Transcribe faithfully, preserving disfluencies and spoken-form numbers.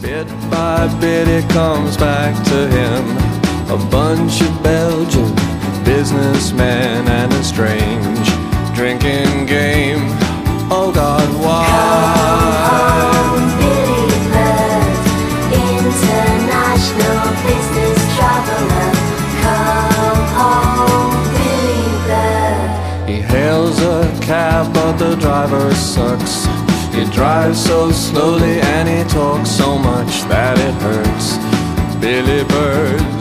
Bit by bit it comes back to him. A bunch of Belgian businessmen and a strange drinking game. Oh God, why? Come home, Billy Bird, international business traveler. Come home, Billy Bird. He hails a cab but the driver sucks. He drives so slowly and he talks so much that it hurts. Billy Bird